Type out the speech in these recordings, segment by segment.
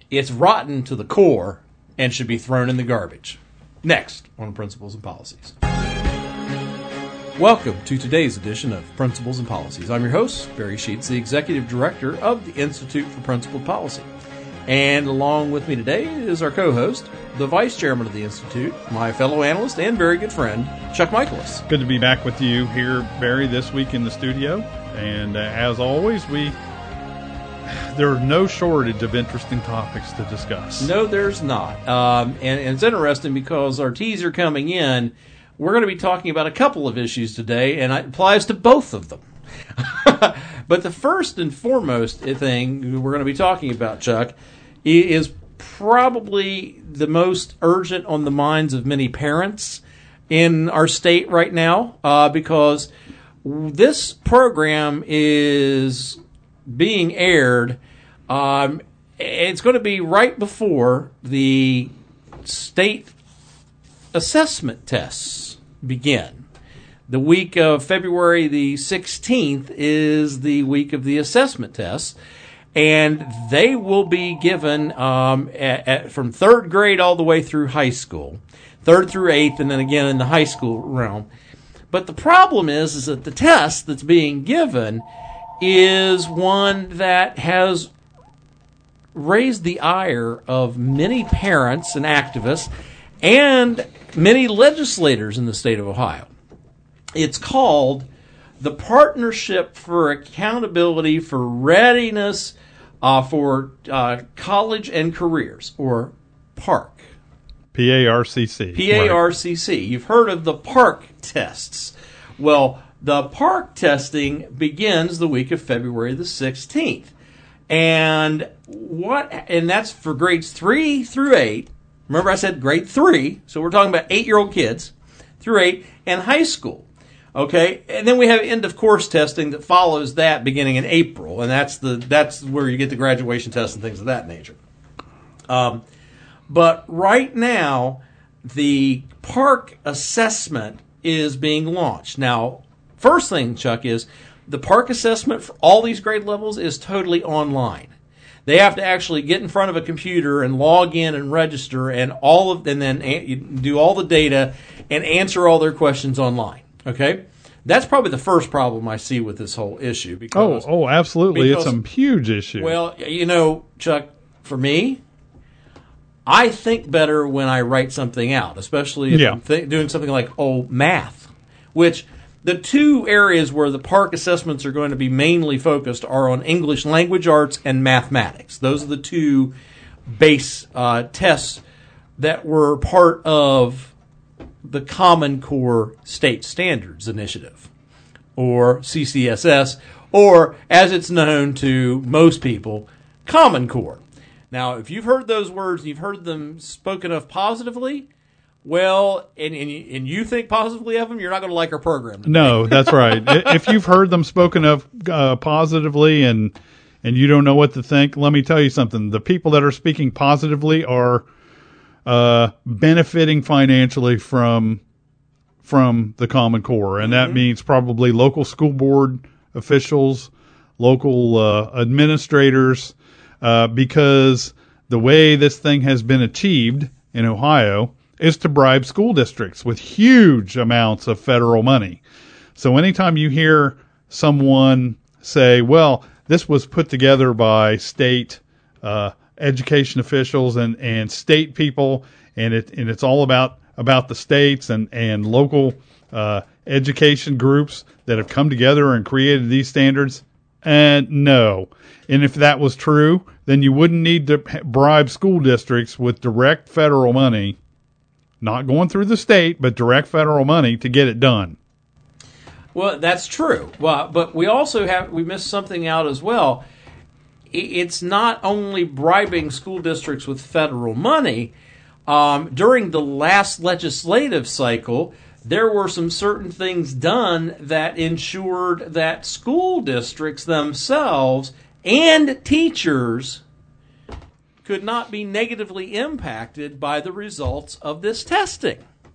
It's rotten to the core and should be thrown in the garbage. Next on Principles and Policies. Welcome to today's edition of Principles and Policies. I'm your host, Barry Sheets, the Executive Director of the Institute for Principled Policy. And along with me today is our co-host, the Vice Chairman of the Institute, my fellow analyst and very good friend, Chuck Michaelis. Good to be back with you here, Barry, this week in the studio. And as always, there are no shortage of interesting topics to discuss. No, there's not. And it's interesting because our teaser coming in, we're going to be talking about a couple of issues today, and it applies to both of them. But the first and foremost thing we're going to be talking about, Chuck, is probably the most urgent on the minds of many parents in our state right now, because this program is being aired. It's going to be right before the state assessment tests begin. The week of February the 16th is the week of the assessment tests, and they will be given from third grade all the way through high school, third through eighth, and then again in the high school realm. But the problem is that the test that's being given is one that has raised the ire of many parents and activists and many legislators in the state of Ohio. It's called the Partnership for Accountability for Readiness for College and Careers, or PARC. PARCC. PARCC. Right. You've heard of the PARC tests. Well, the PARC testing begins the week of February the 16th. And that's for grades 3 through 8. Remember I said grade 3, so we're talking about 8-year-old kids through 8, and high school. Okay, and then we have end of course testing that follows that beginning in April, and that's where you get the graduation tests and things of that nature. But right now, the PARC assessment is being launched. Now, first thing, Chuck, is the PARC assessment for all these grade levels is totally online. They have to actually get in front of a computer and log in and register and then do all the data and answer all their questions online. Okay? That's probably the first problem I see with this whole issue. Because, absolutely. It's a huge issue. Well, Chuck, for me, I think better when I write something out, especially if I'm doing something like math, which the two areas where the PARC assessments are going to be mainly focused are on English language arts and mathematics. Those are the two base tests that were part of the Common Core State Standards Initiative, or CCSS, or as it's known to most people, Common Core. Now, if you've heard those words, you've heard them spoken of positively, well, and you think positively of them, you're not going to like our program. No, that's right. If you've heard them spoken of positively and you don't know what to think, let me tell you something. The people that are speaking positively are benefiting financially from the Common Core, and that means probably local school board officials, local administrators, because the way this thing has been achieved in Ohio is to bribe school districts with huge amounts of federal money. So anytime you hear someone say, well, this was put together by state education officials and state people, and it's all about the states and local education groups that have come together and created these standards, and no. And if that was true, then you wouldn't need to bribe school districts with direct federal money, not going through the state, but direct federal money to get it done. Well, that's true. Well, but we missed something out as well. It's not only bribing school districts with federal money. During the last legislative cycle, there were some certain things done that ensured that school districts themselves and teachers could not be negatively impacted by the results of this testing.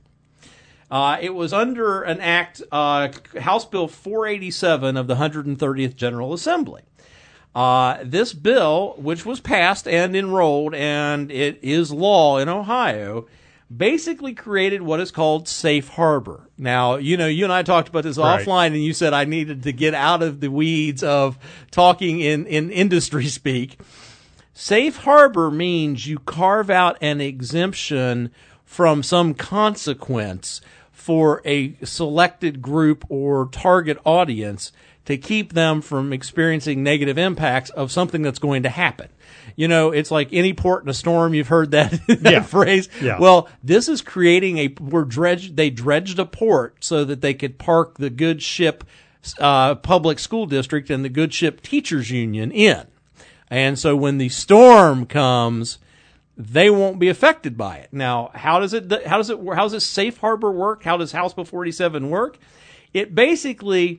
It was under an act, House Bill 487 of the 130th General Assembly. This bill, which was passed and enrolled, and it is law in Ohio, basically created what is called safe harbor. Now, you and I talked about this offline, and you said I needed to get out of the weeds of talking in industry speak. Safe harbor means you carve out an exemption from some consequence for a selected group or target audience to keep them from experiencing negative impacts of something that's going to happen. It's like any port in a storm. You've heard that, phrase. Yeah. Well, this is creating they dredged a port so that they could park the Good Ship Public School District and the Good Ship Teachers Union in. And so when the storm comes, they won't be affected by it. Now, how does this safe harbor work? How does House Bill 47 work? It basically,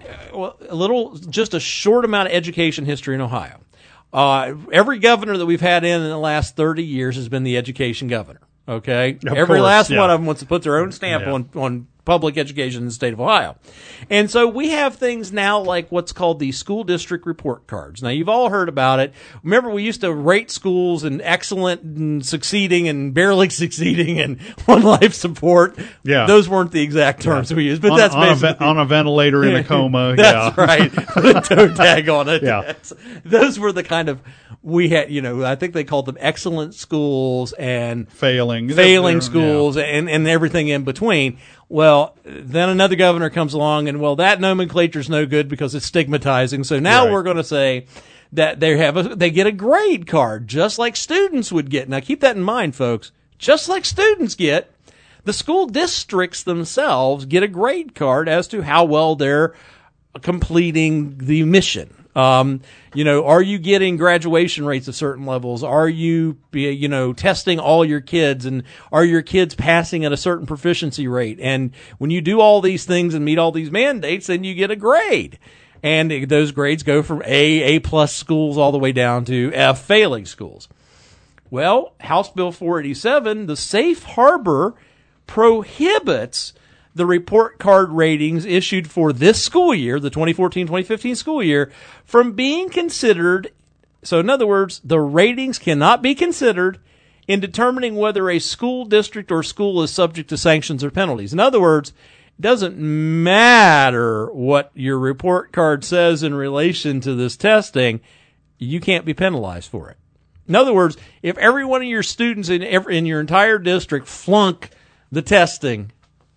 just a short amount of education history in Ohio. Every governor that we've had in the last 30 years has been the education governor. Okay? Every last one of them wants to put their own stamp on public education in the state of Ohio. And so we have things now like what's called the school district report cards. Now, you've all heard about it. Remember, we used to rate schools in excellent and succeeding and barely succeeding and on life support. Yeah. Those weren't the exact terms we used, but that's basically on a ventilator in a coma. That's right. Put a toe tag on it. Yeah. Those were the kind of, we had, I think they called them excellent schools and failing schools and everything in between. Well, then another governor comes along and, that nomenclature's no good because it's stigmatizing. So now we're going to say that they get a grade card, just like students would get. Now keep that in mind, folks. Just like students get, the school districts themselves get a grade card as to how well they're completing the mission. Are you getting graduation rates of certain levels? Are you, testing all your kids, and are your kids passing at a certain proficiency rate? And when you do all these things and meet all these mandates, then you get a grade. And those grades go from A plus schools all the way down to F failing schools. Well, House Bill 487, the safe harbor prohibits the report card ratings issued for this school year, the 2014-2015 school year, from being considered. So in other words, the ratings cannot be considered in determining whether a school district or school is subject to sanctions or penalties. In other words, it doesn't matter what your report card says in relation to this testing, you can't be penalized for it. In other words, if every one of your students in your entire district flunk the testing,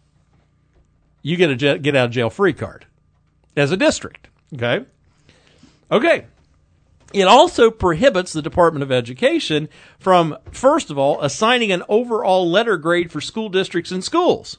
you get a get out of jail free card as a district. Okay. It also prohibits the Department of Education from, first of all, assigning an overall letter grade for school districts and schools.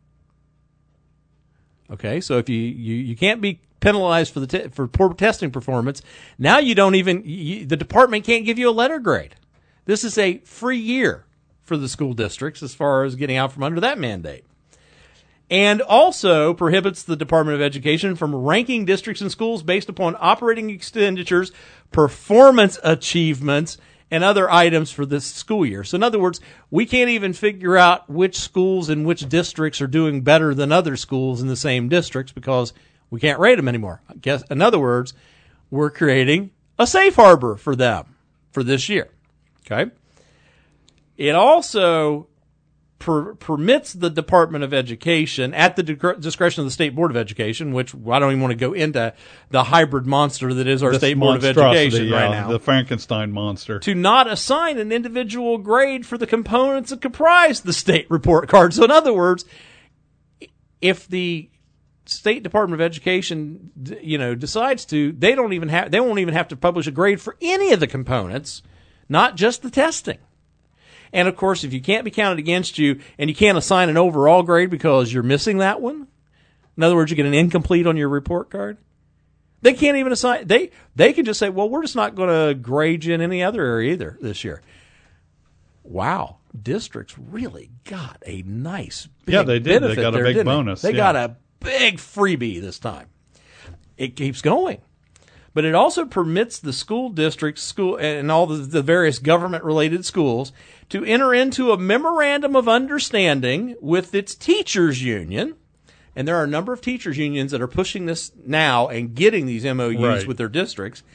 Okay, so if you can't be penalized for poor testing performance, now you don't even the department can't give you a letter grade. This is a free year for the school districts as far as getting out from under that mandate. And also prohibits the Department of Education from ranking districts and schools based upon operating expenditures, performance achievements, and other items for this school year. So in other words, we can't even figure out which schools and which districts are doing better than other schools in the same districts because we can't rate them anymore. I guess, in other words, we're creating a safe harbor for them for this year. Okay. It also permits the Department of Education, at the discretion of the State Board of Education, which I don't even want to go into the hybrid monster that is our State Board of Education right now. The Frankenstein monster. To not assign an individual grade for the components that comprise the state report card. So in other words, if the State Department of Education, decides to, they won't even have to publish a grade for any of the components, not just the testing. And, of course, if you can't be counted against you and you can't assign an overall grade because you're missing that one, in other words, you get an incomplete on your report card, they can't even assign. They can just say, well, we're just not going to grade you in any other area either this year. Wow. Districts really got a nice big they did. They got a big bonus. They got a big freebie this time. It keeps going. But it also permits the school districts, and all the various government-related schools to enter into a memorandum of understanding with its teachers union. And there are a number of teachers unions that are pushing this now and getting these MOUs with their districts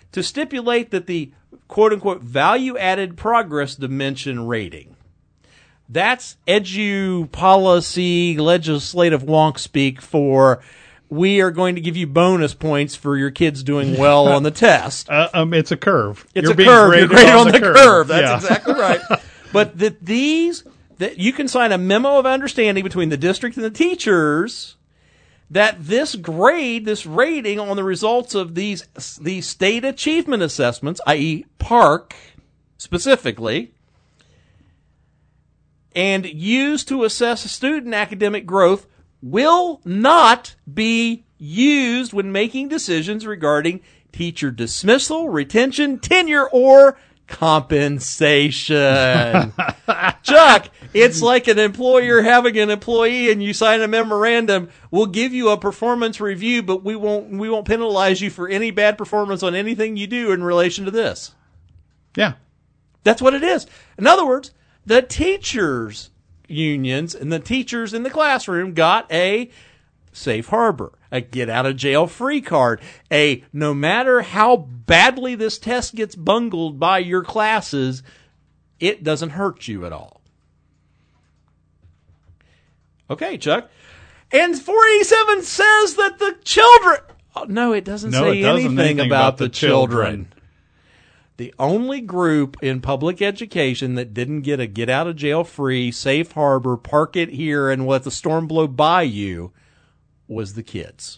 to stipulate that the quote-unquote value-added progress dimension rating, that's edu policy legislative wonk speak for we are going to give you bonus points for your kids doing well on the test. It's a curve. It's a curve. You're graded on the curve. That's exactly right. But that you can sign a memo of understanding between the district and the teachers that this grade, this rating on the results of these state achievement assessments, i.e. PARCC specifically, and used to assess student academic growth will not be used when making decisions regarding teacher dismissal, retention, tenure, or compensation. Chuck, it's like an employer having an employee and you sign a memorandum. We'll give you a performance review, but we won't penalize you for any bad performance on anything you do in relation to this. Yeah. That's what it is. In other words, the teachers' unions and the teachers in the classroom got a safe harbor, a get-out-of-jail-free card, a no matter how badly this test gets bungled by your classes, it doesn't hurt you at all. Okay, Chuck. And 487 says that the children... Oh, no, it doesn't say anything about the children. The only group in public education that didn't get a get-out-of-jail-free, safe harbor, park it here and let the storm blow by you was the kids.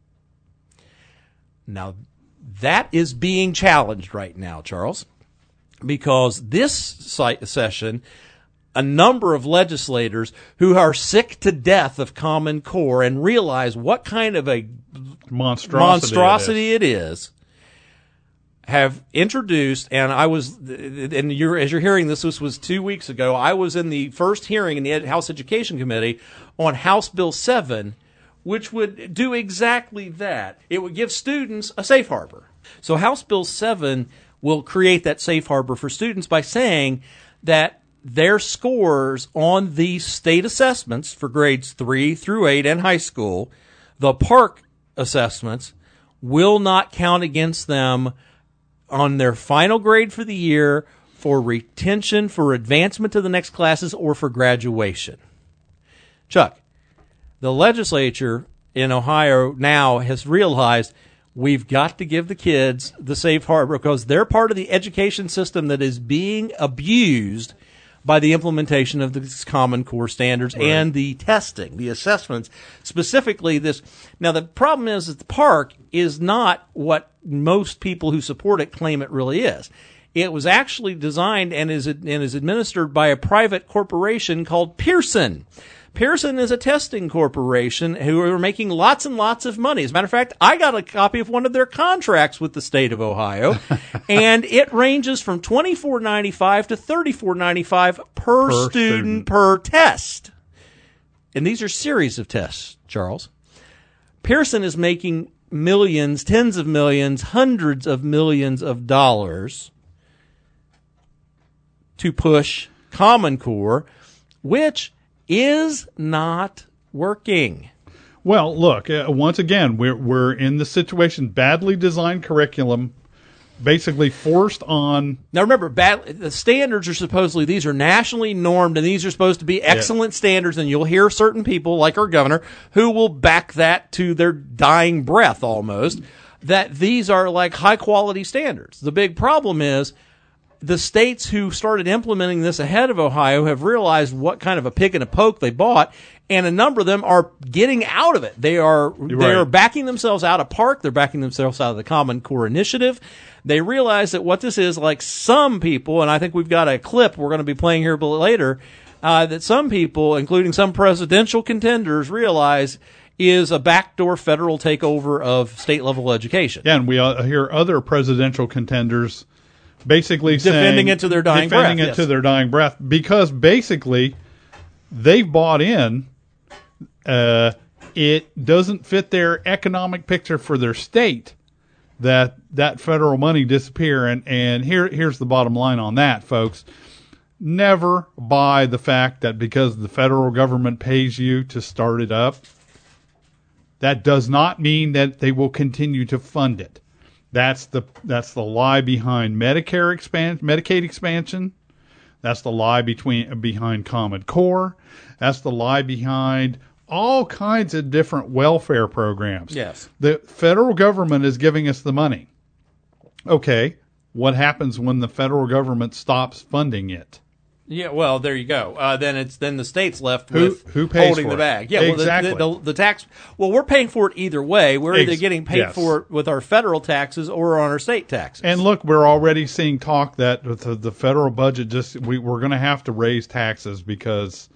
Now, that is being challenged right now, Charles, because this session, a number of legislators who are sick to death of Common Core and realize what kind of a monstrosity it is, have introduced, and as you're hearing this was 2 weeks ago, I was in the first hearing in the House Education Committee on House Bill 7, which would do exactly that. It would give students a safe harbor. So House Bill 7 will create that safe harbor for students by saying that their scores on these state assessments for grades 3 through 8 and high school, the PARCC assessments, will not count against them on their final grade for the year, for retention, for advancement to the next classes, or for graduation. Chuck, the legislature in Ohio now has realized we've got to give the kids the safe harbor because they're part of the education system that is being abused by the implementation of the Common Core standards and the testing, the assessments, specifically this. Now, the problem is that the PARCC is not what most people who support it claim it really is. It was actually designed and is administered by a private corporation called Pearson. Pearson is a testing corporation who are making lots and lots of money. As a matter of fact, I got a copy of one of their contracts with the state of Ohio, and it ranges from $24.95 to $34.95 per student per test. And these are series of tests, Charles. Pearson is making millions, tens of millions, hundreds of millions of dollars to push Common Core, which is not working. Well, look, once again, we're in the situation, badly designed curriculum, basically forced on. Now remember, the standards are supposedly, these are nationally normed, and these are supposed to be excellent standards, and you'll hear certain people, like our governor, who will back that to their dying breath almost, that these are like high-quality standards. The big problem is the states who started implementing this ahead of Ohio have realized what kind of a pig in a poke they bought, and a number of them are getting out of it. They are backing themselves out of PARCC. They're backing themselves out of the Common Core Initiative. They realize that what this is, like some people, and I think we've got a clip we're going to be playing here a bit later, that some people, including some presidential contenders, realize is a backdoor federal takeover of state-level education. Yeah, and we hear other presidential contenders basically defending it to their dying breath, because basically they've bought in. It doesn't fit their economic picture for their state that federal money disappear. And here's the bottom line on that, folks. Never buy the fact that because the federal government pays you to start it up, that does not mean that they will continue to fund it. That's the lie behind Medicaid expansion. That's the lie behind Common Core. That's the lie behind all kinds of different welfare programs. Yes. The federal government is giving us the money. Okay, what happens when the federal government stops funding it? Yeah, well, there you go. Then the state's left with who pays holding for the it? bag. Yeah, exactly. Well, the tax. Well, we're paying for it either way. We're either getting paid for it with our federal taxes or on our state taxes. And look, we're already seeing talk that with the federal budget, we're going to have to raise taxes because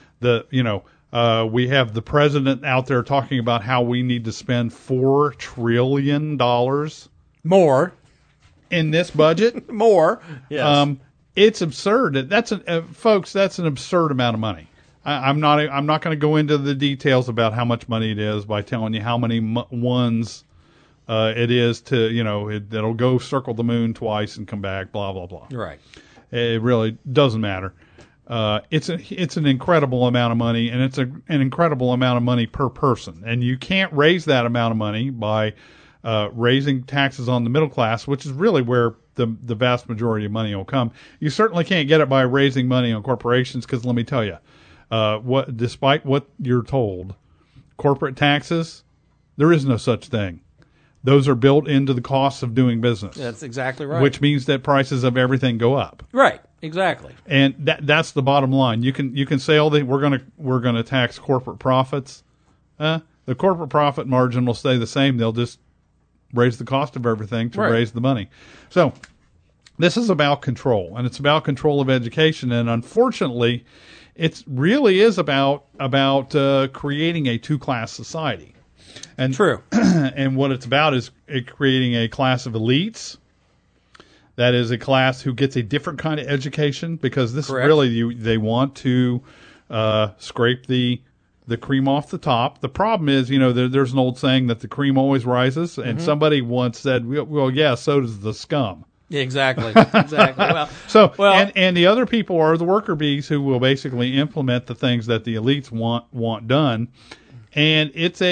we have the president out there talking about how we need to spend $4 trillion more in this budget. More. Yes. It's absurd. Folks, that's an absurd amount of money. I'm not going to go into the details about how much money it is by telling you how many ones it is to, it'll go circle the moon twice and come back, blah, blah, blah. Right. It really doesn't matter. It's an incredible amount of money, and it's an incredible amount of money per person. And you can't raise that amount of money by raising taxes on the middle class, which is really where the vast majority of money will come. You certainly can't get it by raising money on corporations, because let me tell you, despite what you're told, corporate taxes, there is no such thing. Those are built into the costs of doing business. That's exactly right. Which means that prices of everything go up. Right. Exactly. And that's the bottom line. You can say we're gonna tax corporate profits. The corporate profit margin will stay the same. They'll just raise the cost of everything to raise the money. So this is about control, and it's about control of education. And unfortunately, it really is about creating a two-class society. And true. And what it's about is creating a class of elites. That is a class who gets a different kind of education, because this Correct. Really they want to scrape the cream off the top. The problem is, there's an old saying that the cream always rises, and somebody once said, well, yeah, so does the scum. Exactly. Exactly. And the other people are the worker bees who will basically implement the things that the elites want done. And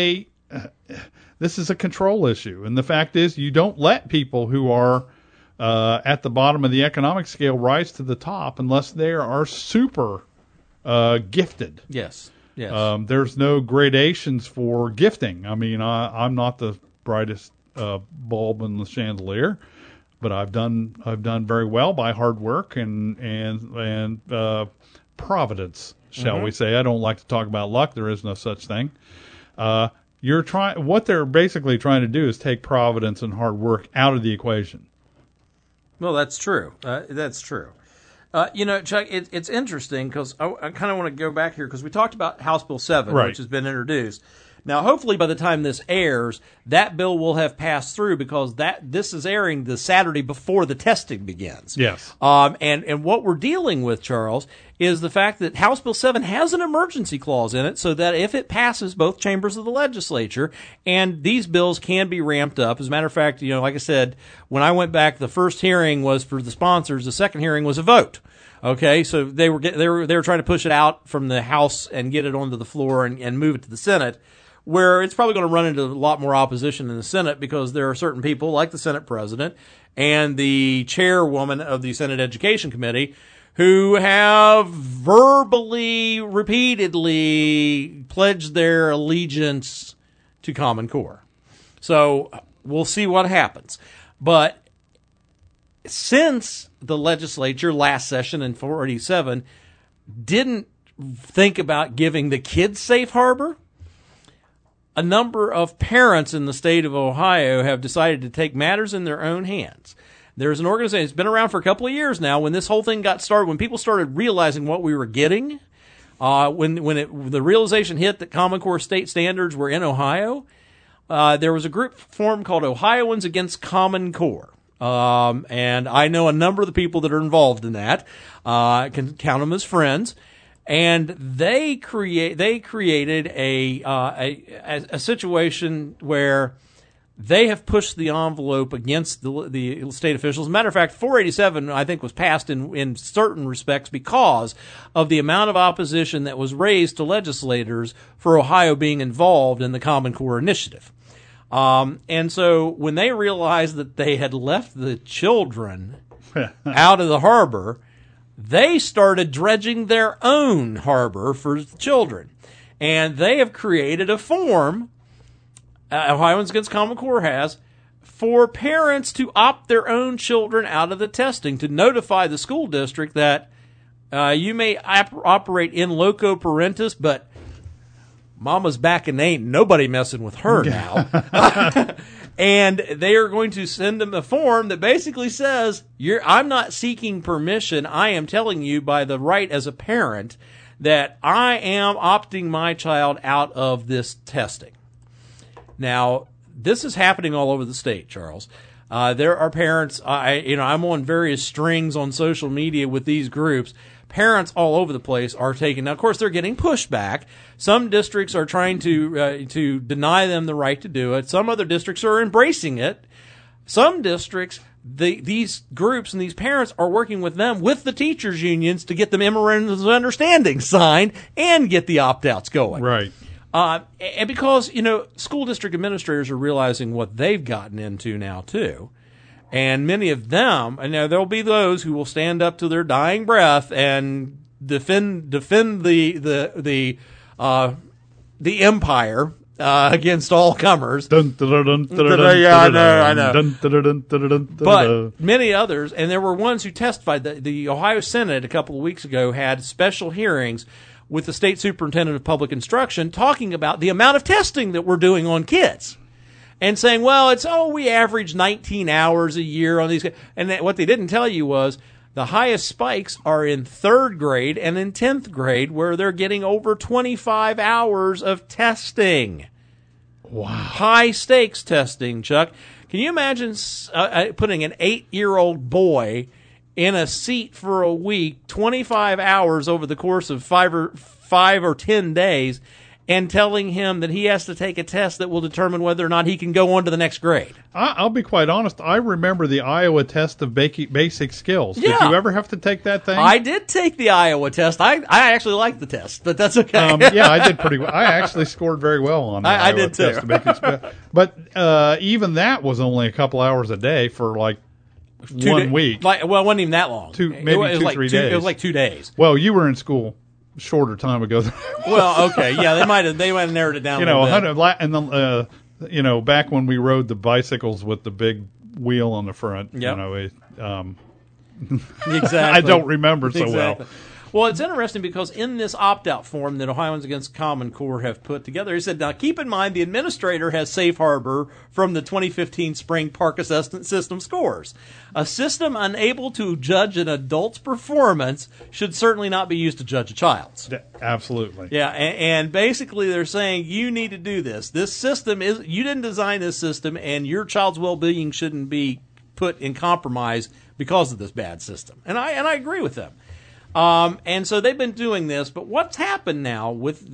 this is a control issue. And the fact is, you don't let people who are at the bottom of the economic scale rise to the top unless they are super gifted. Yes. Yes. There's no gradations for gifting. I mean, I'm not the brightest bulb in the chandelier, but I've done very well by hard work and providence, shall we say. I don't like to talk about luck. There is no such thing. What they're basically trying to do is take providence and hard work out of the equation. Well, that's true. That's true. Chuck, it's interesting because I kind of want to go back here because we talked about House Bill 7, right, which has been introduced. Now, hopefully by the time this airs, that bill will have passed through because this is airing the Saturday before the testing begins. Yes. And what we're dealing with, Charles, is the fact that House Bill 7 has an emergency clause in it so that if it passes both chambers of the legislature, and these bills can be ramped up. As a matter of fact, like I said, when I went back, the first hearing was for the sponsors. The second hearing was a vote. Okay, so they were trying to push it out from the House and get it onto the floor and move it to the Senate, where it's probably going to run into a lot more opposition in the Senate because there are certain people like the Senate President and the chairwoman of the Senate Education Committee who have verbally, repeatedly pledged their allegiance to Common Core. So we'll see what happens. But since the legislature last session in 487 didn't think about giving the kids safe harbor, a number of parents in the state of Ohio have decided to take matters in their own hands. There's an organization that's been around for a couple of years now. When this whole thing got started, when people started realizing what we were getting, when the realization hit that Common Core state standards were in Ohio, there was a group formed called Ohioans Against Common Core. And I know a number of the people that are involved in that. I can count them as friends. And they created a situation where they have pushed the envelope against the state officials. As a matter of fact, 487, I think, was passed in certain respects because of the amount of opposition that was raised to legislators for Ohio being involved in the Common Core initiative. And so when they realized that they had left the children out of the harbor, they started dredging their own harbor for the children. And they have created a form, Ohioans Against Common Core has, for parents to opt their own children out of the testing, to notify the school district that you may operate in loco parentis, but Mama's back and ain't nobody messing with her now. And they are going to send them a form that basically says, I'm not seeking permission. I am telling you by the right as a parent that I am opting my child out of this testing. Now, this is happening all over the state, Charles. There are parents, I'm on various strings on social media with these groups. Parents all over the place are taking. Now, of course, they're getting pushback. Some districts are trying to deny them the right to do it. Some other districts are embracing it. Some districts, these groups and these parents are working with them, with the teachers' unions, to get the memorandums of understanding signed and get the opt-outs going. Right. And because, school district administrators are realizing what they've gotten into now, too. And many of them, and there'll be those who will stand up to their dying breath and defend the empire against all comers. Yeah, I know. But many others, and there were ones who testified. The Ohio Senate a couple of weeks ago had special hearings with the state superintendent of public instruction talking about the amount of testing that we're doing on kids. And saying, we average 19 hours a year on these. And what they didn't tell you was the highest spikes are in 3rd grade and in 10th grade, where they're getting over 25 hours of testing. Wow. High stakes testing, Chuck. Can you imagine putting an 8-year-old boy in a seat for a week, 25 hours over the course of 5 or 10 days, and telling him that he has to take a test that will determine whether or not he can go on to the next grade? I'll be quite honest. I remember the Iowa test of basic skills. Yeah. Did you ever have to take that thing? I did take the Iowa test. I actually liked the test, but that's okay. Yeah, I did pretty well. I actually scored very well on the Iowa did too. test of basic skills. But even that was only a couple hours a day for 1 week. It wasn't even that long. Maybe 3 days. It was like 2 days. Well, you were in school shorter time ago. Well, okay, yeah, they might have narrowed it down. A little bit. And then back when we rode the bicycles with the big wheel on the front. Yep. Exactly. I don't remember so well. Well, it's interesting because in this opt-out form that Ohioans Against Common Core have put together, he said, now keep in mind the administrator has safe harbor from the 2015 Spring Park Assessment System scores. A system unable to judge an adult's performance should certainly not be used to judge a child's. Absolutely. Yeah, and basically they're saying you need to do this. This system you didn't design this system, and your child's well-being shouldn't be put in compromise because of this bad system. And I agree with them. And so they've been doing this, but what's happened now when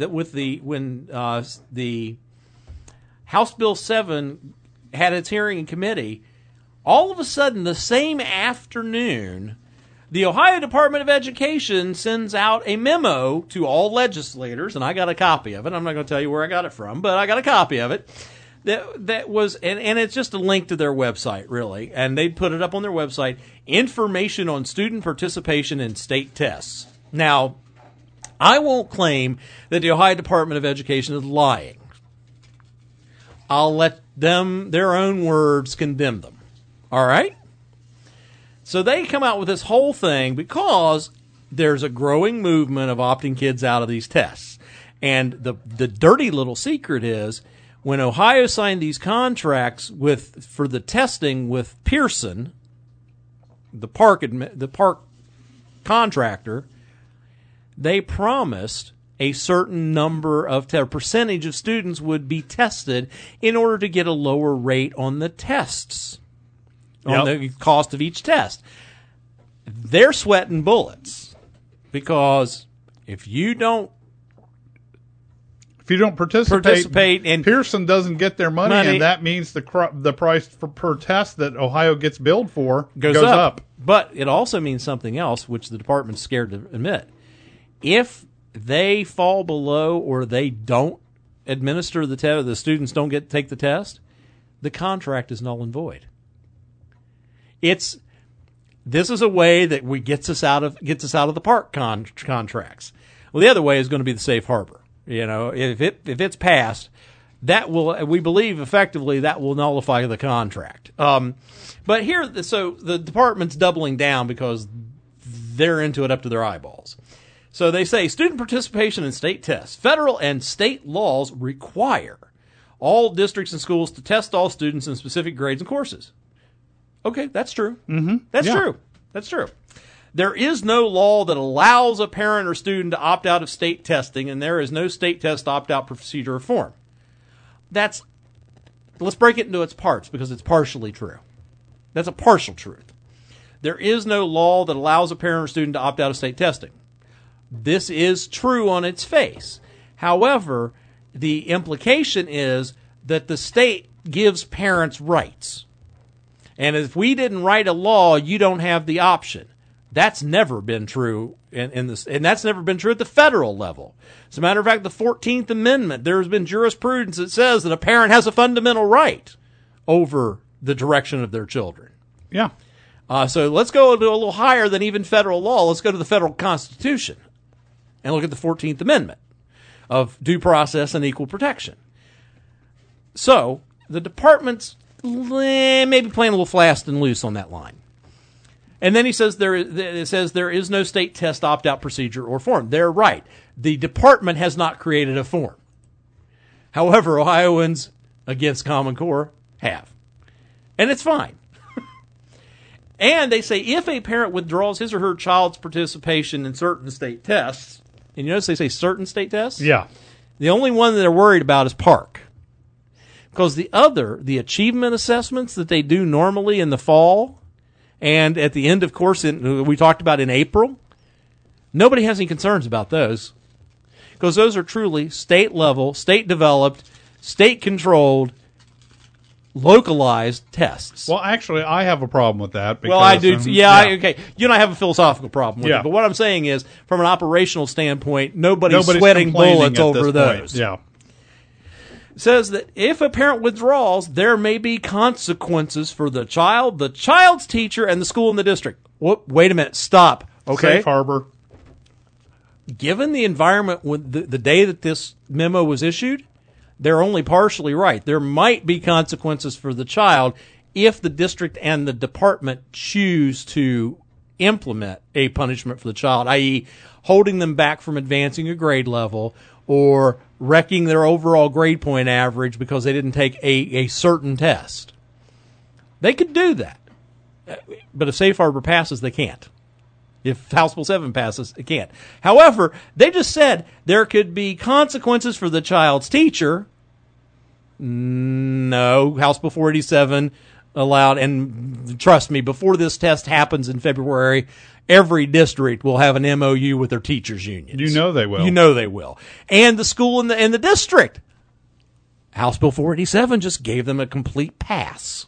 the House Bill 7 had its hearing in committee, all of a sudden the same afternoon, the Ohio Department of Education sends out a memo to all legislators, and I got a copy of it. I'm not going to tell you where I got it from, but I got a copy of it. That was, and it's just a link to their website, really, and they put it up on their website, information on student participation in state tests. Now, I won't claim that the Ohio Department of Education is lying. I'll let them, their own words, condemn them. All right? So they come out with this whole thing because there's a growing movement of opting kids out of these tests. And the dirty little secret is, when Ohio signed these contracts for the testing with Pearson, the park contractor, they promised a certain number of percentage of students would be tested in order to get a lower rate on the tests, on the cost of each test. They're sweating bullets because if you don't participate and Pearson doesn't get their money, and that means the price per test that Ohio gets billed for goes up. But it also means something else, which the department's scared to admit. If they fall below or they don't administer the test, the students don't take the test, the contract is null and void. This is a way that gets us out of the park contracts. Well, the other way is going to be the safe harbor. If it's passed, that will, we believe, effectively that will nullify the contract. But here, so the department's doubling down because they're into it up to their eyeballs. So they say student participation in state tests. Federal and state laws require all districts and schools to test all students in specific grades and courses. Okay, that's true. Mm-hmm. That's true. That's true. There is no law that allows a parent or student to opt out of state testing, and there is no state test opt-out procedure or form. Let's break it into its parts because it's partially true. That's a partial truth. There is no law that allows a parent or student to opt out of state testing. This is true on its face. However, the implication is that the state gives parents rights. And if we didn't write a law, you don't have the option. That's never been true in this, and that's never been true at the federal level. As a matter of fact, the 14th Amendment, there has been jurisprudence that says that a parent has a fundamental right over the direction of their children. Yeah. So let's go to a little higher than even federal law. Let's go to the federal Constitution and look at the 14th Amendment of due process and equal protection. So the department's maybe playing a little fast and loose on that line. And then it says there is no state test opt-out procedure or form. They're right. The department has not created a form. However, Ohioans against Common Core have. And it's fine. And they say if a parent withdraws his or her child's participation in certain state tests, and you notice they say certain state tests? Yeah. The only one that they're worried about is Park. Because the achievement assessments that they do normally in the fall and at the end of course we talked about in April, nobody has any concerns about those. Because those are truly state level, state developed, state controlled, localized tests. Well, actually, I have a problem with that. Because, well, I do. Okay. You and I have a philosophical problem with it. But what I'm saying is, from an operational standpoint, nobody's sweating bullets over those. Yeah. It says that if a parent withdraws, there may be consequences for the child, the child's teacher, and the school in the district. Wait a minute. Stop. Okay. Safe harbor. Given the environment with the day that this memo was issued, they're only partially right. There might be consequences for the child if the district and the department choose to implement a punishment for the child, i.e. holding them back from advancing a grade level or wrecking their overall grade point average because they didn't take a certain test. They could do that. But if Safe Harbor passes, they can't. If House Bill 7 passes, it can't. However, they just said there could be consequences for the child's teacher. No, House Bill 487 allowed, and trust me, before this test happens in February, every district will have an MOU with their teachers' unions. You know they will. You know they will. And the school in the district. House Bill 487 just gave them a complete pass.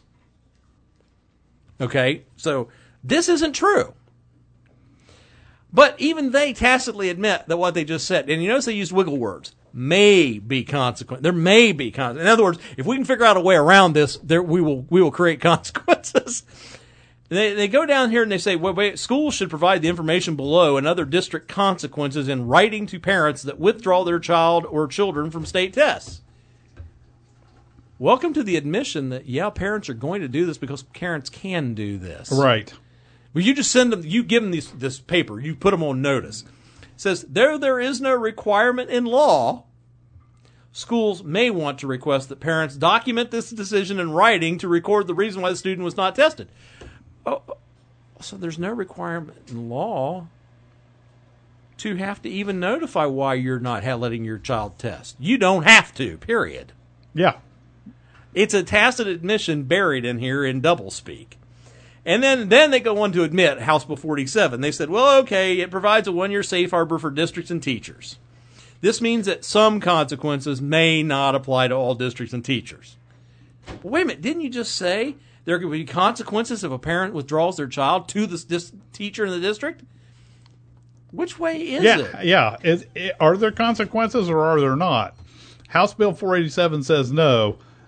Okay, so this isn't true. But even they tacitly admit that what they just said, and you notice they used wiggle words, may be consequence. There may be consequence. In other words, if we can figure out a way around this, we will create consequences. They go down here and they say, wait, schools should provide the information below and other district consequences in writing to parents that withdraw their child or children from state tests. Welcome to the admission that, parents are going to do this because parents can do this. Right. Well, you just send them, you give them this paper, you put them on notice. It says, there is no requirement in law. Schools may want to request that parents document this decision in writing to record the reason why the student was not tested. Oh, so there's no requirement in law to have to even notify why you're not letting your child test. You don't have to, period. Yeah. It's a tacit admission buried in here in doublespeak. And then they go on to admit House Bill 47. They said, well, okay, it provides a one-year safe harbor for districts and teachers. This means that some consequences may not apply to all districts and teachers. Well, wait a minute, didn't you just say there could be consequences if a parent withdraws their child to this teacher in the district? Which way is it? Yeah. Are there consequences or are there not? House Bill 487 says no.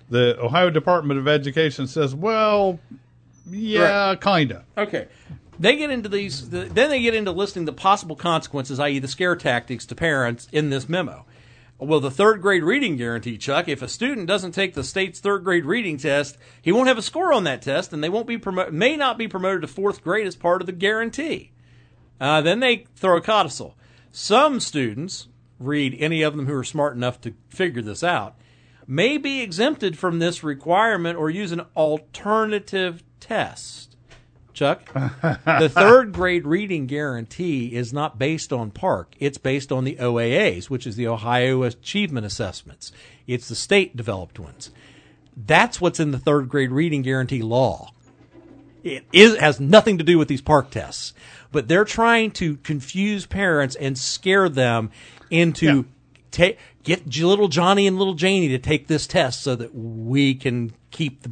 The Ohio Department of Education says, well, yeah, Right. kind of. Okay. They get into these, then they get into listing the possible consequences, i.e., the scare tactics to parents in this memo. Well, the third grade reading guarantee, Chuck, if a student doesn't take the state's third grade reading test, he won't have a score on that test, and they won't be may not be promoted to fourth grade as part of the guarantee. Then they throw a codicil. Some students, read any of them who are smart enough to figure this out, may be exempted from this requirement or use an alternative test. Chuck, the third grade reading guarantee is not based on PARCC. It's based on the OAAs, which is the Ohio Achievement Assessments. It's the state-developed ones. That's what's in the third grade reading guarantee law. It has nothing to do with these PARCC tests. But they're trying to confuse parents and scare them into get little Johnny and little Janie to take this test so that we can keep the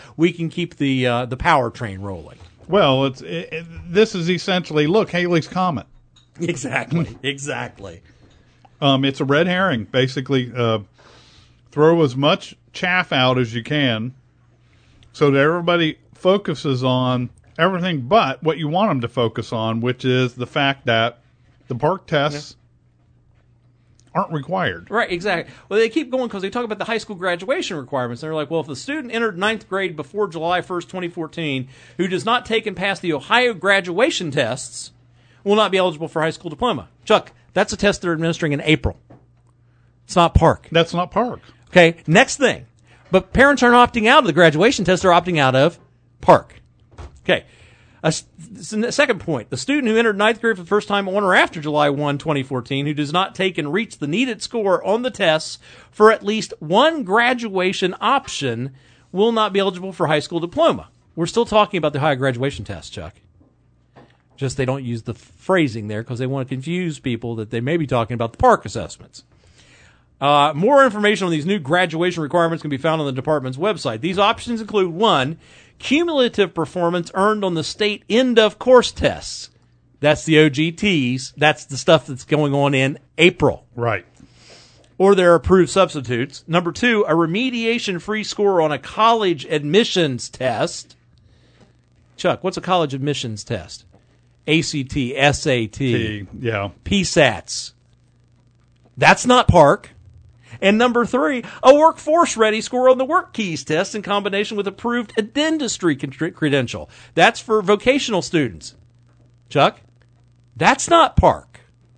power train rolling. Well, this is essentially, look, Haley's Comet. Exactly. It's a red herring. Basically, throw as much chaff out as you can so that everybody focuses on everything but what you want them to focus on, which is the fact that the PARCC tests aren't required. Right, exactly. Well, they keep going because they talk about the high school graduation requirements. They're like, well, if the student entered ninth grade before July 1st, 2014, who does not take and pass the Ohio graduation tests, will not be eligible for a high school diploma. Chuck, that's a test they're administering in April. It's not PARCC. That's not PARCC. Okay, next thing. But parents aren't opting out of the graduation test. They're opting out of PARCC. Okay. Second point, the student who entered ninth grade for the first time on or after July 1, 2014, who does not take and reach the needed score on the tests for at least one graduation option will not be eligible for high school diploma. We're still talking about the higher graduation test, Chuck. Just they don't use the phrasing there because they want to confuse people that they may be talking about the PARCC assessments. More information on these new graduation requirements can be found on the department's website. These options include 1, cumulative performance earned on the state end-of-course tests. That's the OGTs. That's the stuff that's going on in April. Right. Or their approved substitutes. Number 2, a remediation-free score on a college admissions test. Chuck, what's a college admissions test? ACT, SAT, Yeah. PSATs. That's not PARCC. And number 3, a workforce-ready score on the work keys test in combination with approved industry credential. That's for vocational students. Chuck, that's not PARCC.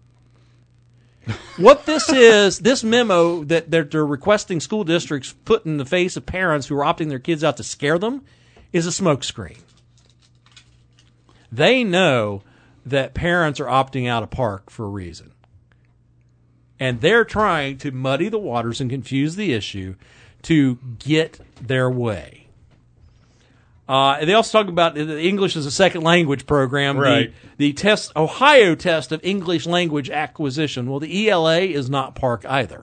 What this is, this memo that they're requesting school districts put in the face of parents who are opting their kids out to scare them, is a smokescreen. They know that parents are opting out of PARCC for a reason. And they're trying to muddy the waters and confuse the issue to get their way. They also talk about the English as a second language program, right. the test, Ohio test of English language acquisition. Well, the ELA is not PARCC either.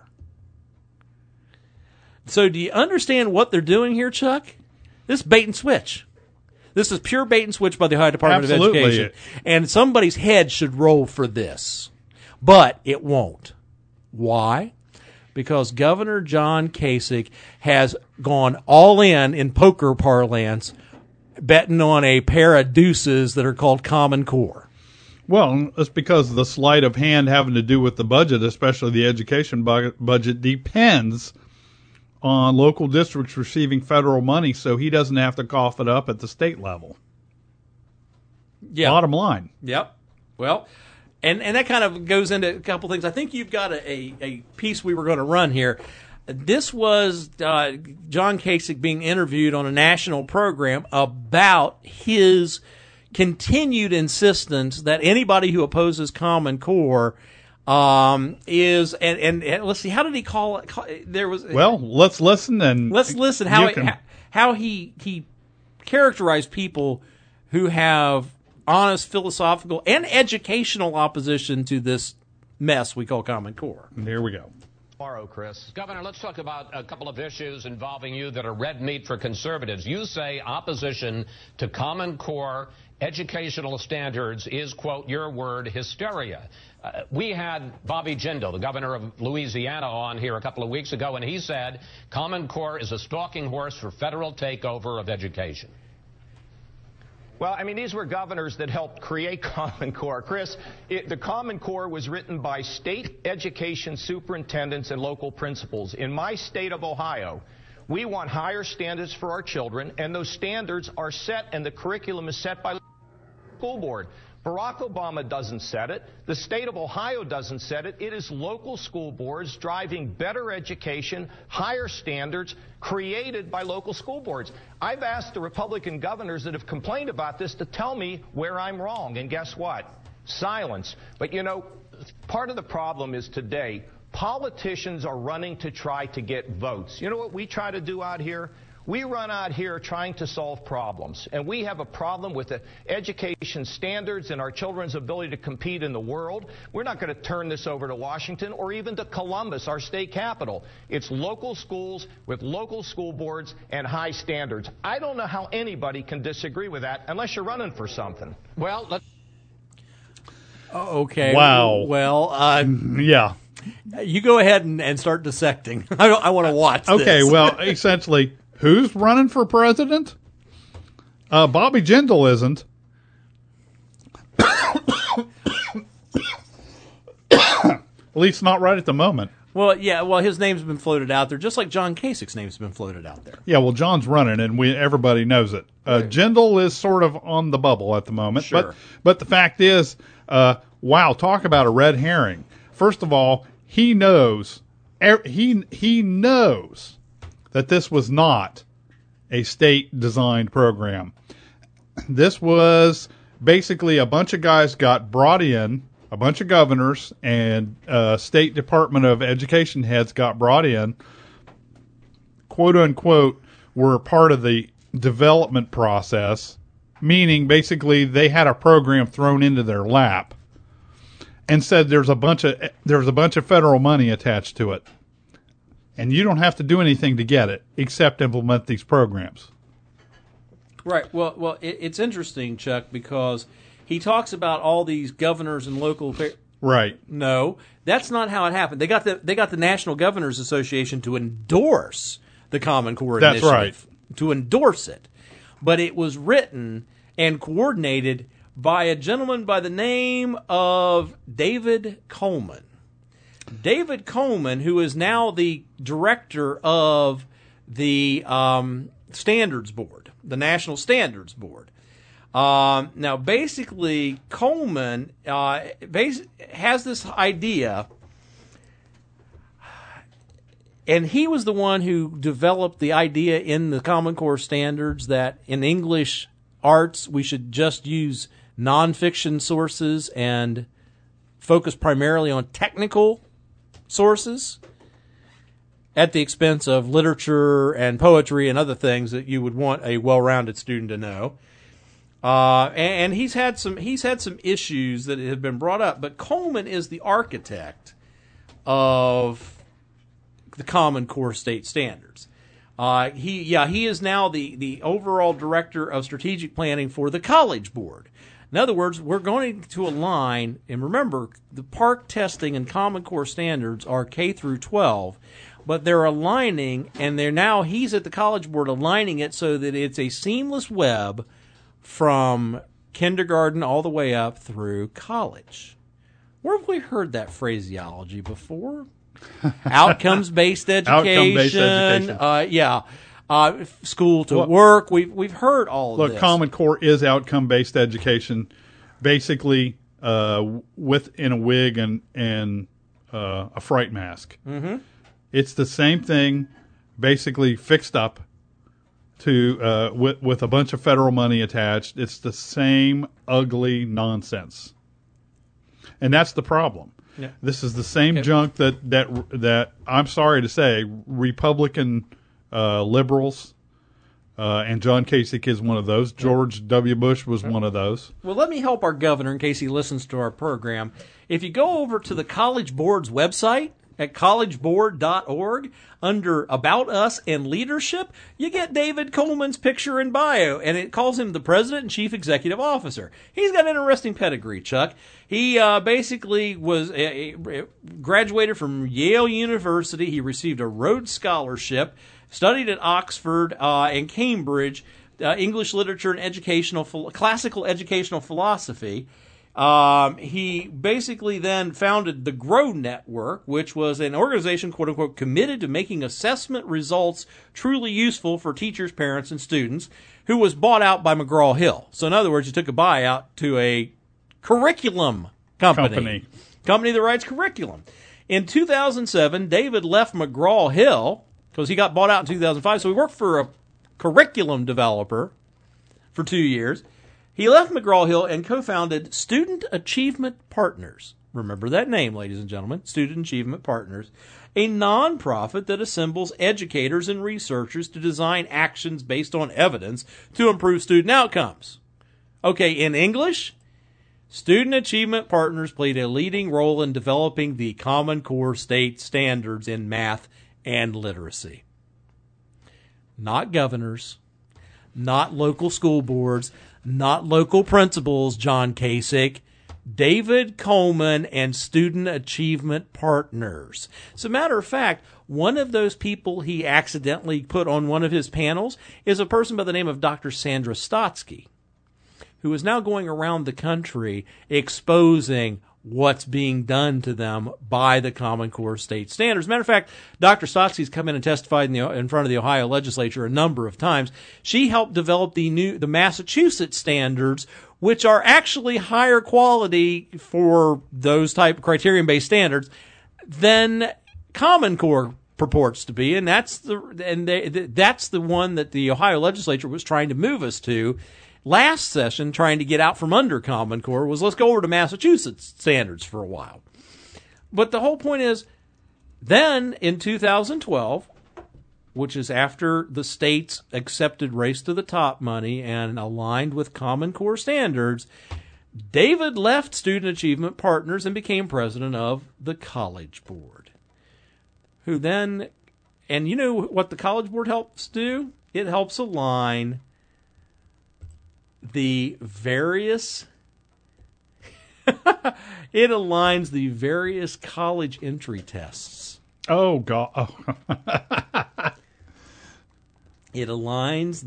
So do you understand what they're doing here, Chuck? This is bait and switch. This is pure bait and switch by the Ohio Department Absolutely. of Education. And somebody's head should roll for this. But it won't. Why? Because Governor John Kasich has gone all in poker parlance, betting on a pair of deuces that are called Common Core. Well, it's because the sleight of hand having to do with the budget, especially the education budget, depends on local districts receiving federal money, so he doesn't have to cough it up at the state level. Yeah. Bottom line. Yep. Well, and that kind of goes into a couple things. I think you've got a piece we were going to run here. This was John Kasich being interviewed on a national program about his continued insistence that anybody who opposes Common Core is and let's see, how did he call it? There was let's listen and let's listen how he characterized people who have honest philosophical and educational opposition to this mess we call Common Core. Here we go. Tomorrow, Chris. Governor, let's talk about a couple of issues involving you that are red meat for conservatives. You say opposition to Common Core educational standards is, quote, your word, hysteria. We had Bobby Jindal, the governor of Louisiana, on here a couple of weeks ago, and he said Common Core is a stalking horse for federal takeover of education. Well, I mean, these were governors that helped create Common Core. Chris, the Common Core was written by state education superintendents and local principals. In my state of Ohio, we want higher standards for our children, and those standards are set, and the curriculum is set by the school board. Barack Obama doesn't set it. The state of Ohio doesn't set it. It is local school boards driving better education, higher standards created by local school boards. I've asked the Republican governors that have complained about this to tell me where I'm wrong. And guess what? Silence. But, you know, part of the problem is today, politicians are running to try to get votes. You know what we try to do out here? We run out here trying to solve problems, and we have a problem with the education standards and our children's ability to compete in the world. We're not going to turn this over to Washington or even to Columbus, our state capital. It's local schools with local school boards and high standards. I don't know how anybody can disagree with that unless you're running for something. Well, let's... Okay. Wow. Well, Yeah. you go ahead and start dissecting. I want to watch this. Okay, well, essentially, who's running for president? Bobby Jindal isn't. At least not right at the moment. Well, yeah. Well, his name's been floated out there, just like John Kasich's name's been floated out there. Yeah, well, John's running, and everybody knows it. Jindal is sort of on the bubble at the moment. Sure. But the fact is, wow, talk about a red herring. First of all, he knows he knows that this was not a state-designed program. This was basically a bunch of guys got brought in, a bunch of governors and State Department of Education heads got brought in, quote-unquote, were part of the development process, meaning basically they had a program thrown into their lap and said there's a bunch of federal money attached to it. And you don't have to do anything to get it except implement these programs. Right. Well, it's interesting, Chuck, because he talks about all these governors and local. Right. No, that's not how it happened. They got the National Governors Association to endorse the Common Core That's initiative. right. To endorse it, but it was written and coordinated by a gentleman by the name of David Coleman. David Coleman, who is now the director of the Standards Board, the National Standards Board. Now, basically, Coleman has this idea, and he was the one who developed the idea in the Common Core standards that in English arts we should just use nonfiction sources and focus primarily on technical sources at the expense of literature and poetry and other things that you would want a well-rounded student to know. And he's had some issues that have been brought up, but Coleman is the architect of the Common Core state standards. He is now the overall director of strategic planning for the College Board. In other words, we're going to align, and remember, the PARCC testing and Common Core standards are K through 12, but they're aligning, and he's at the College Board aligning it so that it's a seamless web from kindergarten all the way up through college. Where have we heard that phraseology before? Outcomes-based education. Outcome-based education. School to work. We've heard all of this. Look, Common Core is outcome-based education, basically within a wig and a fright mask. Mm-hmm. It's the same thing, basically fixed up to with a bunch of federal money attached. It's the same ugly nonsense, and that's the problem. Yeah. This is the same junk that I'm sorry to say, Republican liberals, and John Kasich is one of those. George W. Bush was one of those. Well, let me help our governor in case he listens to our program. If you go over to the College Board's website, at collegeboard.org, under About Us and Leadership, you get David Coleman's picture and bio, and it calls him the President and Chief Executive Officer. He's got an interesting pedigree, Chuck. He basically was graduated from Yale University. He received a Rhodes Scholarship, studied at Oxford and Cambridge, English literature and classical educational philosophy. He basically then founded the GROW Network, which was an organization, quote unquote, committed to making assessment results truly useful for teachers, parents, and students, who was bought out by McGraw-Hill. So in other words, he took a buyout to a curriculum company that writes curriculum. In 2007, David left McGraw-Hill because he got bought out in 2005. So he worked for a curriculum developer for 2 years. He left McGraw-Hill and co-founded Student Achievement Partners. Remember that name, ladies and gentlemen, Student Achievement Partners, a nonprofit that assembles educators and researchers to design actions based on evidence to improve student outcomes. Okay, in English, Student Achievement Partners played a leading role in developing the Common Core state standards in math and literacy. Not governors, not local school boards, not local principals, John Kasich, David Coleman and Student Achievement Partners. As a matter of fact, one of those people he accidentally put on one of his panels is a person by the name of Dr. Sandra Stotsky, who is now going around the country exposing what's being done to them by the Common Core state standards. As a matter of fact, Dr. Stotsky's come in and testified in front of the Ohio legislature a number of times. She helped develop the Massachusetts standards, which are actually higher quality for those type criterion-based standards than Common Core purports to be, and that's the one that the Ohio legislature was trying to move us to. Last session, trying to get out from under Common Core, was let's go over to Massachusetts standards for a while. But the whole point is, then in 2012, which is after the states accepted Race to the Top money and aligned with Common Core standards, David left Student Achievement Partners and became president of the College Board. Who then, and you know what the College Board helps do? It helps align the various it aligns the various college entry tests. Oh, God. Oh. It aligns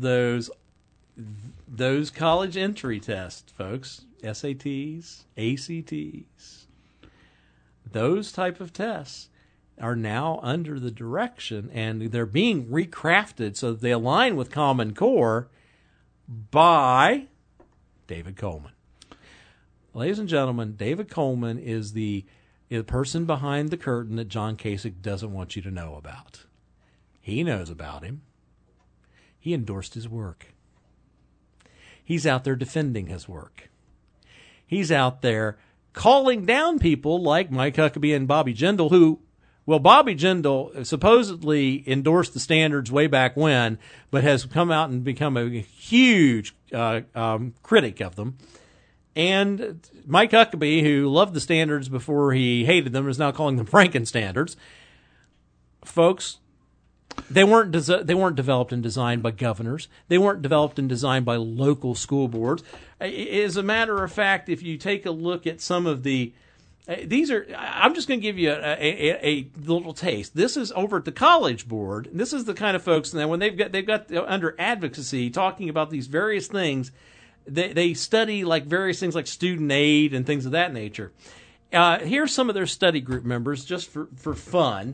those college entry tests, folks. SATs, ACTs. Those type of tests are now under the direction, and they're being recrafted so that they align with Common Core by David Coleman. Ladies and gentlemen, David Coleman is the person behind the curtain that John Kasich doesn't want you to know about. He knows about him. He endorsed his work. He's out there defending his work. He's out there calling down people like Mike Huckabee and Bobby Jindal, who, well, Bobby Jindal supposedly endorsed the standards way back when, but has come out and become a huge critic of them. And Mike Huckabee, who loved the standards before he hated them, is now calling them Franken standards. Folks, they weren't developed and designed by governors. They weren't developed and designed by local school boards. As a matter of fact, if you take a look at some of the these are, I'm just going to give you a little taste. This is over at the College Board. This is the kind of folks now when they've got under advocacy talking about these various things. They study like various things like student aid and things of that nature. Here's some of their study group members just for fun.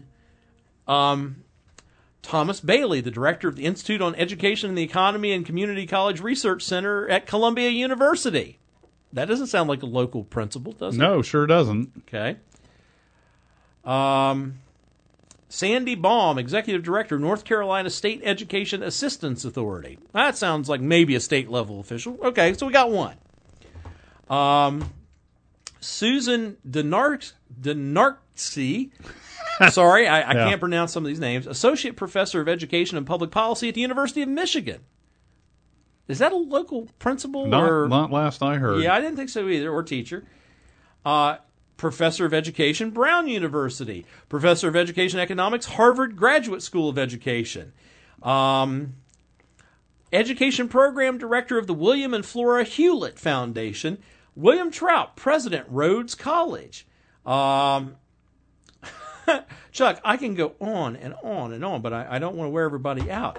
Thomas Bailey, the director of the Institute on Education and the Economy and Community College Research Center at Columbia University. That doesn't sound like a local principal, does it? No, sure doesn't. Okay. Sandy Baum, Executive Director, North Carolina State Education Assistance Authority. That sounds like maybe a state-level official. Okay, so we got one. Susan Denartse. Sorry, I can't pronounce some of these names. Associate Professor of Education and Public Policy at the University of Michigan. Is that a local principal? Not last I heard. Yeah, I didn't think so either, or teacher. Professor of Education, Brown University. Professor of Education Economics, Harvard Graduate School of Education. Education Program Director of the William and Flora Hewlett Foundation. William Trout, President, Rhodes College. Chuck, I can go on and on and on, but I don't want to wear everybody out.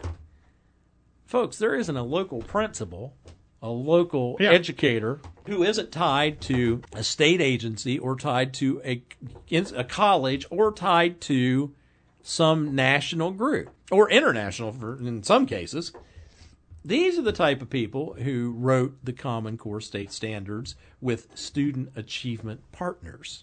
Folks, there isn't a local principal, a local educator who isn't tied to a state agency or tied to a college or tied to some national group or international in some cases. These are the type of people who wrote the Common Core state standards with student achievement partners.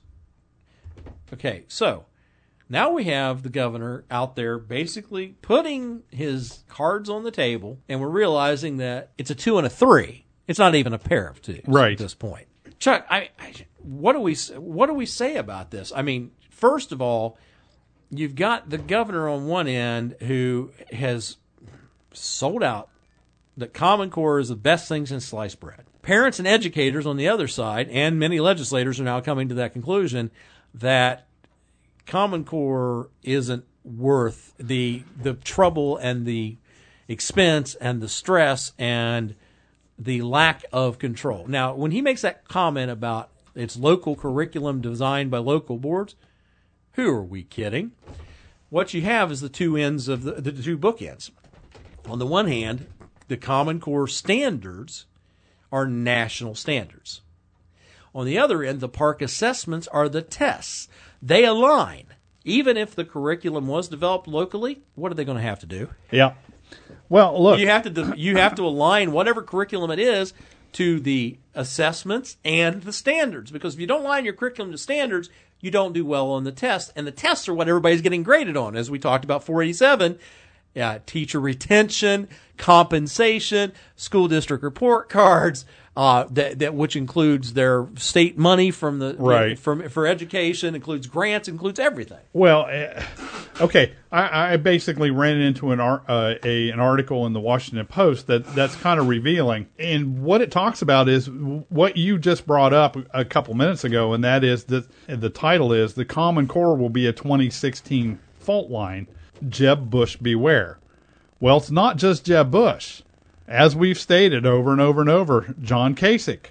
Okay, so now we have the governor out there basically putting his cards on the table, and we're realizing that it's a 2 and a 3. It's not even a pair of 2s at this point. Chuck, what do we say about this? I mean, first of all, you've got the governor on one end who has sold out that Common Core is the best thing since sliced bread. Parents and educators on the other side, and many legislators are now coming to that conclusion, that Common Core isn't worth the trouble and the expense and the stress and the lack of control. Now, when he makes that comment about its local curriculum designed by local boards, who are we kidding? What you have is the two ends of the two bookends. On the one hand, the Common Core standards are national standards. On the other end, the Park assessments are the tests. They align. Even if the curriculum was developed locally, what are they going to have to do? Yeah. Well, look. You have to align whatever curriculum it is to the assessments and the standards. Because if you don't align your curriculum to standards, you don't do well on the tests. And the tests are what everybody's getting graded on. As we talked about 487, teacher retention, compensation, school district report cards, that which includes their state money from the for education, includes grants, includes everything. Well, okay. I basically ran into an article in the Washington Post that's kind of revealing, and what it talks about is what you just brought up a couple minutes ago, and that is that the title is "The Common Core Will Be a 2016 Fault Line." Jeb Bush beware. Well, it's not just Jeb Bush. As we've stated over and over and over, John Kasich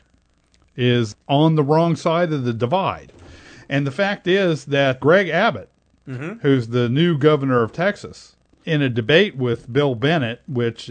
is on the wrong side of the divide. And the fact is that Greg Abbott, who's the new governor of Texas, in a debate with Bill Bennett, which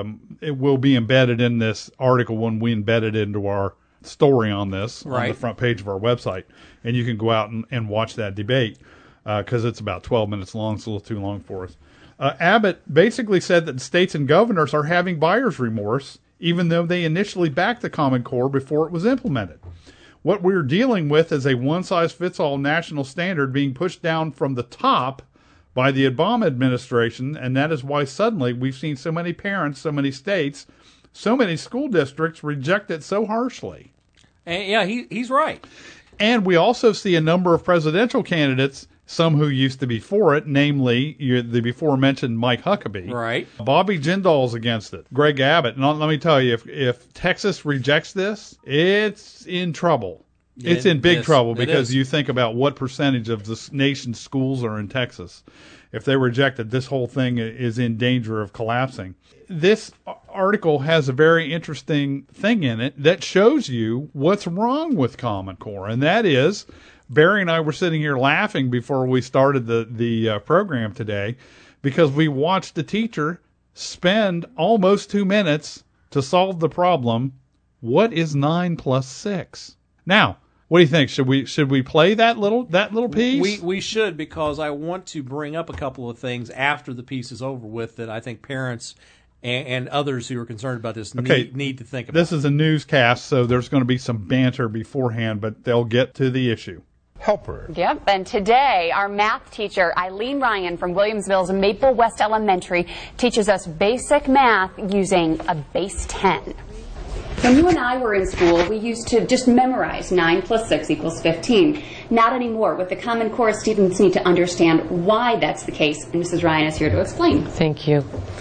it will be embedded in this article when we embed it into our story on this on the front page of our website. And you can go out and watch that debate because it's about 12 minutes long. It's a little too long for us. Abbott basically said that states and governors are having buyer's remorse, even though they initially backed the Common Core before it was implemented. What we're dealing with is a one-size-fits-all national standard being pushed down from the top by the Obama administration, and that is why suddenly we've seen so many parents, so many states, so many school districts reject it so harshly. And yeah, he's right. And we also see a number of presidential candidates, some who used to be for it, namely the before-mentioned Mike Huckabee. Right. Bobby Jindal's against it. Greg Abbott. And let me tell you, if Texas rejects this, it's in trouble. It's in big trouble because you think about what percentage of the nation's schools are in Texas. If they reject it, this whole thing is in danger of collapsing. This article has a very interesting thing in it that shows you what's wrong with Common Core, and that is, Barry and I were sitting here laughing before we started the program today because we watched a teacher spend almost 2 minutes to solve the problem. What is 9 plus 6? Now, what do you think? Should we play that little piece? We should, because I want to bring up a couple of things after the piece is over with that I think parents and others who are concerned about this need to think about. This is a newscast, so there's going to be some banter beforehand, but they'll get to the issue. Helper. Yep, and today our math teacher, Eileen Ryan from Williamsville's Maple West Elementary, teaches us basic math using a base 10. When you and I were in school, we used to just memorize 9 plus 6 equals 15. Not anymore. With the Common Core, students need to understand why that's the case, and Mrs. Ryan is here to explain. Thank you.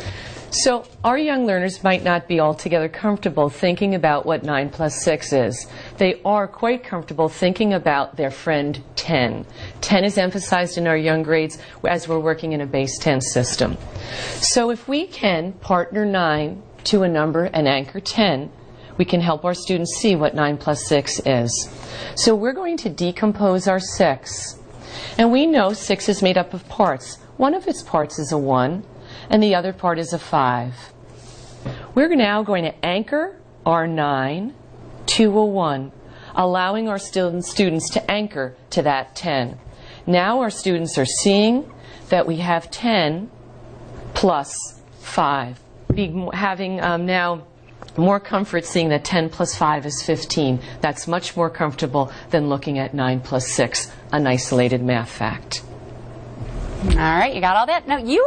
So our young learners might not be altogether comfortable thinking about what 9 plus 6 is. They are quite comfortable thinking about their friend 10. 10 is emphasized in our young grades as we're working in a base 10 system. So if we can partner 9 to a number and anchor 10, we can help our students see what 9 plus 6 is. So we're going to decompose our 6. And we know 6 is made up of parts. One of its parts is a 1, and the other part is a 5. We're now going to anchor our 9 to a 1, allowing our students to anchor to that 10. Now our students are seeing that we have 10 plus 5. Having now more comfort seeing that 10 plus 5 is 15. That's much more comfortable than looking at 9 plus 6, an isolated math fact. All right, you got all that? No, you...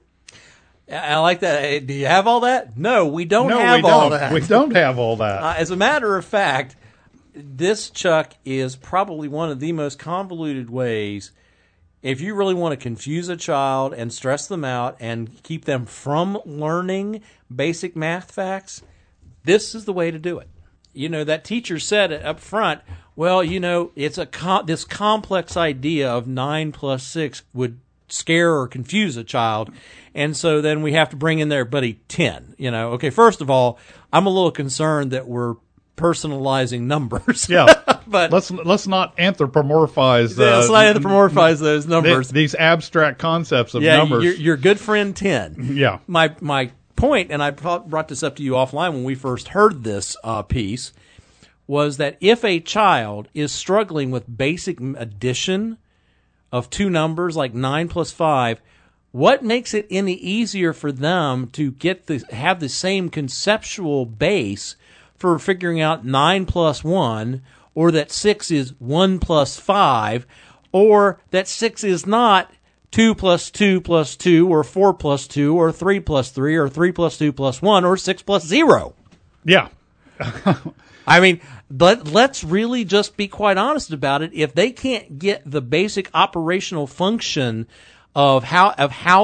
I like that. Do you have all that? No, we don't No, have we all don't. that. We don't have all that. As a matter of fact, this, Chuck, is probably one of the most convoluted ways. If you really want to confuse a child and stress them out and keep them from learning basic math facts, this is the way to do it. You know, that teacher said it up front, well, you know, it's this complex idea of 9 plus 6 would scare or confuse a child. And so then we have to bring in their buddy 10. You know, okay, first of all, I'm a little concerned that we're personalizing numbers. Yeah. But let's not anthropomorphize. Let's not anthropomorphize those numbers. These abstract concepts of yeah, numbers. Your good friend 10. Yeah. My point, and I brought this up to you offline when we first heard this piece, was that if a child is struggling with basic addition of two numbers like 9 plus 5, what makes it any easier for them to have the same conceptual base for figuring out 9 plus 1, or that 6 is 1 plus 5, or that 6 is not 2 plus 2 plus 2, or 4 plus 2, or 3 plus 3, or 3 plus 2 plus 1, or 6 plus 0. Yeah. I mean, but let's really just be quite honest about it. If they can't get the basic operational function of how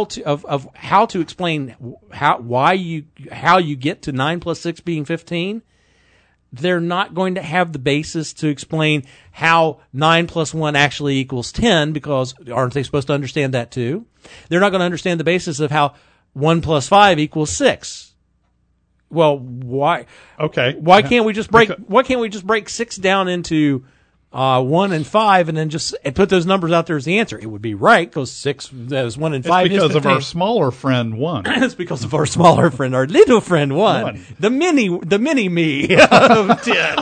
to explain how you get to 9 plus 6 being 15, they're not going to have the basis to explain how 9 plus 1 actually equals 10, because aren't they supposed to understand that too? They're not going to understand the basis of how 1 plus 5 equals 6. Well, why? Okay. Why can't we just break 6 down into 1 and 5 and then just put those numbers out there as the answer? It would be right, because 6 is 1 and 5 It's because is 15. of our smaller friend 1. It's because of our smaller friend, our little friend 1. The mini me of 10.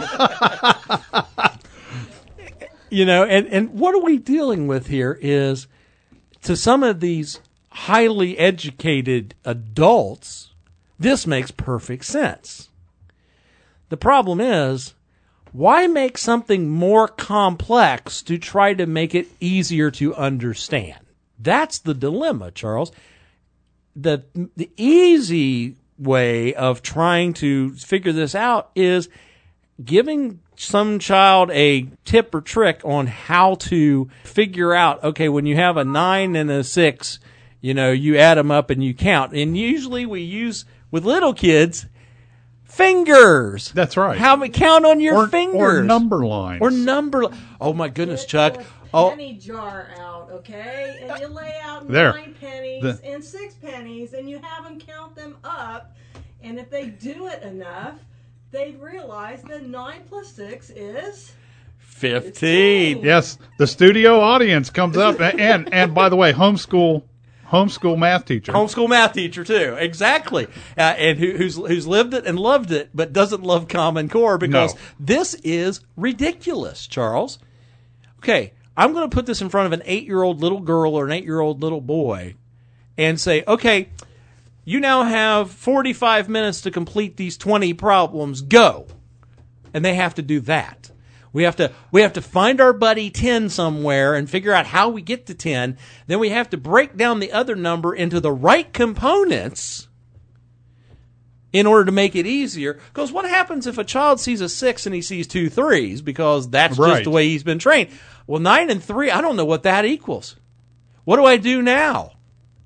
You know, and what are we dealing with here is, to some of these highly educated adults, this makes perfect sense. The problem is, why make something more complex to try to make it easier to understand? That's the dilemma, Charles. The easy way of trying to figure this out is giving some child a tip or trick on how to figure out, okay, when you have a 9 and a 6, you know, you add them up and you count. And usually we use, with little kids, fingers. That's right. Count on your fingers. Or number lines. Oh my goodness, Chuck. Penny jar out, okay? And you lay out There. 9 pennies and 6 pennies, and you have them count them up. And if they do it enough, they'd realize that 9 plus 6 is 15. Yes, the studio audience comes up, and by the way, homeschool math teacher. Homeschool math teacher too, exactly, and who's lived it and loved it, but doesn't love Common Core because this is ridiculous, Charles. Okay, I'm going to put this in front of an 8-year-old little girl or an 8-year-old little boy, and say, okay, you now have 45 minutes to complete these 20 problems. Go, and they have to do that. We have to find our buddy 10 somewhere and figure out how we get to 10. Then we have to break down the other number into the right components in order to make it easier. Because what happens if a child sees a 6 and he sees 2 3s? Because that's just the way he's been trained. Well, 9 and 3, I don't know what that equals. What do I do now?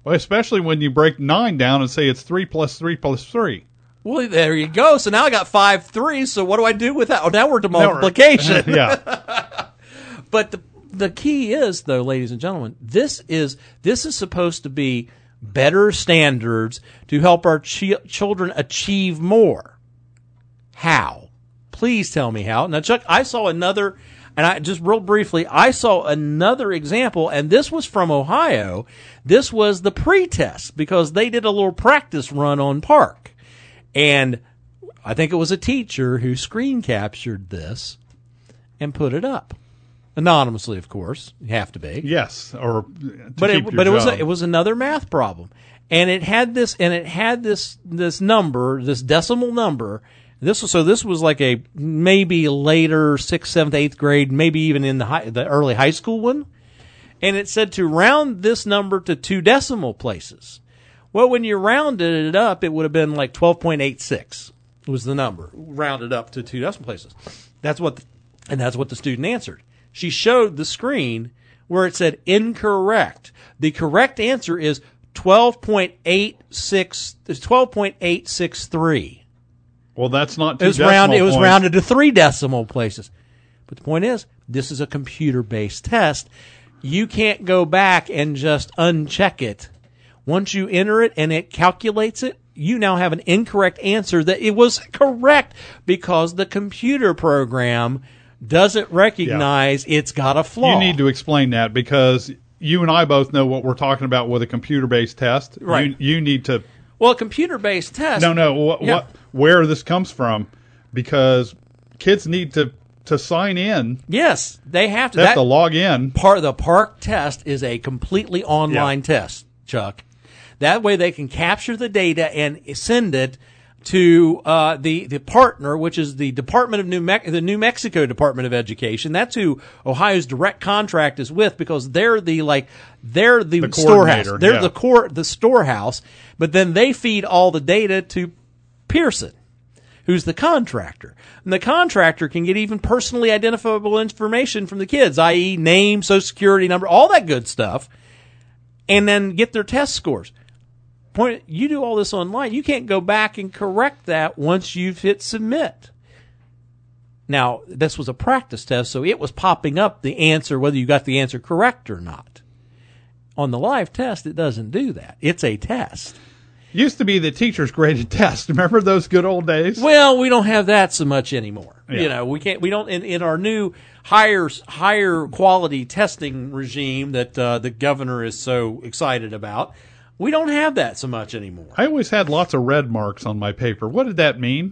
Well, especially when you break 9 down and say it's 3 plus 3 plus 3. Well, there you go. So now I got 5 3s. So what do I do with that? Oh, now we're to multiplication. Yeah. But the key is, though, ladies and gentlemen, this is supposed to be better standards to help our children achieve more. How? Please tell me how. Now, Chuck, I saw another, and I just real briefly, I saw another example, and this was from Ohio. This was the pretest because they did a little practice run on Park. And I think it was a teacher who screen captured this and put it up. Anonymously, of course. You have to be. Yes, or it was another math problem. And it had this number, this decimal number. This was like a maybe later 6th, 7th, 8th grade, maybe even in the early high school one. And it said to round this number to 2 decimal places. Well, when you rounded it up, it would have been like 12.86 was the number, rounded up to 2 decimal places. That's what the student answered. She showed the screen where it said incorrect. The correct answer is 12.863. Well, that's not 2 It was rounded to 3 decimal places. But the point is, this is a computer-based test. You can't go back and just uncheck it. Once you enter it and it calculates it, you now have an incorrect answer that it was correct because the computer program doesn't recognize it's got a flaw. You need to explain that because you and I both know what we're talking about with a computer-based test. Right. You need to... Well, a computer-based test... No, where this comes from, because kids need to sign in. Yes, they have to. They have to log in. The Park test is a completely online test, Chuck. That way they can capture the data and send it to the partner, which is the Department of the New Mexico Department of Education. That's who Ohio's direct contract is with because they're the storehouse. They're the storehouse, but then they feed all the data to Pearson, who's the contractor. And the contractor can get even personally identifiable information from the kids, i.e. name, social security number, all that good stuff, and then get their test scores. You do all this online. You can't go back and correct that once you've hit submit. Now, this was a practice test, so it was popping up the answer, whether you got the answer correct or not. On the live test, it doesn't do that. It's a test. Used to be the teachers graded tests. Remember those good old days? Well, we don't have that so much anymore. Yeah. We don't in our new higher quality testing regime that the governor is so excited about. We don't have that so much anymore. I always had lots of red marks on my paper. What did that mean?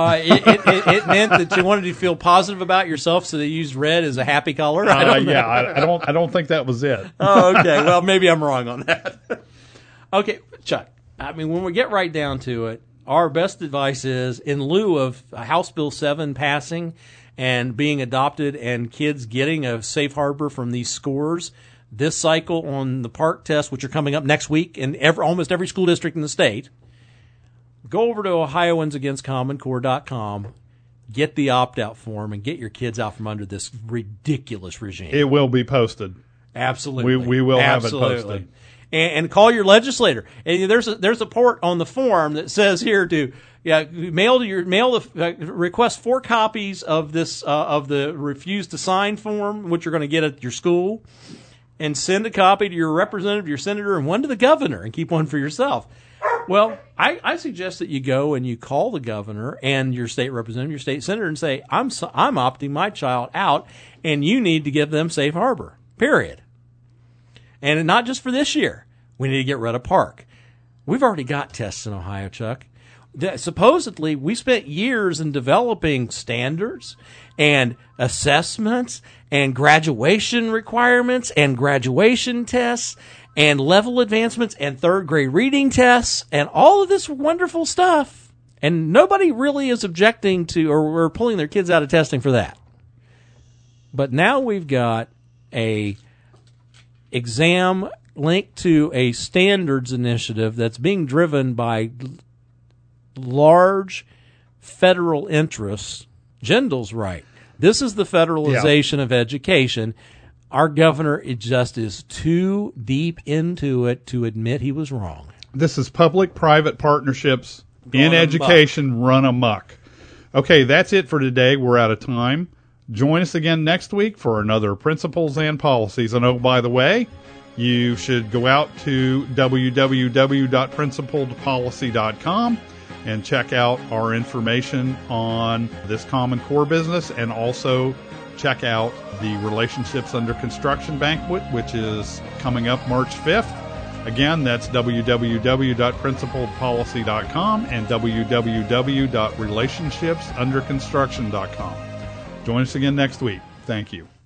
It meant that you wanted to feel positive about yourself, so they used red as a happy color. I don't know. Yeah, I don't think that was it. Oh, okay. Well, maybe I'm wrong on that. Okay, Chuck. I mean, when we get right down to it, our best advice is, in lieu of House Bill 7 passing and being adopted and kids getting a safe harbor from these scores, this cycle on the Park test, which are coming up next week in almost every school district in the state, go over to OhioansAgainstCommonCore.com, get the opt-out form, and get your kids out from under this ridiculous regime. It will be posted. Absolutely. We will have it posted. And call your legislator. And there's a part on the form that says here to request 4 copies of this of the refuse to sign form, which you're going to get at your school, and send a copy to your representative, your senator, and one to the governor, and keep one for yourself. Well, I suggest that you go and you call the governor and your state representative, your state senator, and say, I'm opting my child out, and you need to give them safe harbor, period. And not just for this year. We need to get rid of Park. We've already got tests in Ohio, Chuck. Supposedly, we spent years in developing standards and assessments and graduation requirements and graduation tests and level advancements and third grade reading tests and all of this wonderful stuff. And nobody really is objecting to or pulling their kids out of testing for that. But now we've got a exam linked to a standards initiative that's being driven by large federal interests. Jindal's right. This is the federalization of education. Our governor is too deep into it to admit he was wrong. This is public-private partnerships in Gone education run amok. Okay, that's it for today. We're out of time. Join us again next week for another Principles and Policies. And oh, by the way, you should go out to www.principledpolicy.com and check out our information on this Common Core business, and also check out the Relationships Under Construction Banquet, which is coming up March 5th. Again, that's www.principledpolicy.com and www.relationshipsunderconstruction.com. Join us again next week. Thank you.